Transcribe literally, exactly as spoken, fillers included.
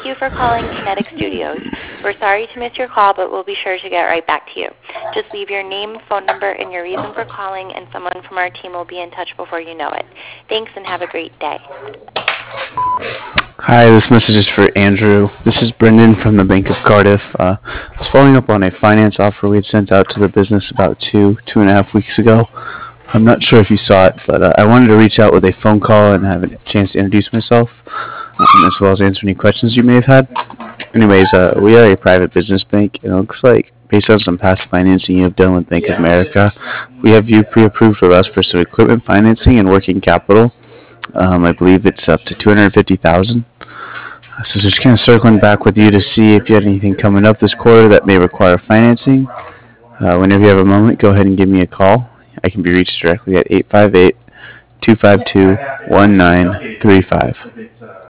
Thank you for calling Kinetic Studios. We're sorry to miss your call, but we'll be sure to get right back to you. Just leave your name, phone number, and your reason for calling, and someone from our team will be in touch before you know it. Thanks, and have a great day. Hi, this message is for Andrew. This is Brendan from the Bank of Cardiff. Uh, I was following up on a finance offer we had sent out to the business about two, two and a half weeks ago. I'm not sure if you saw it, but uh, I wanted to reach out with a phone call and have a chance to introduce myself, um, as well as answer any questions you may have had. Anyways, uh, we are a private business bank, and it looks like, based on some past financing you have done with Bank of America, we have you pre-approved with us for some equipment financing and working capital. Um, I believe it's up to two hundred fifty thousand dollars. So just kind of circling back with you to see if you had anything coming up this quarter that may require financing. Uh, whenever you have a moment, go ahead and give me a call. I can be reached directly at eight five eight, two five two, one nine three five.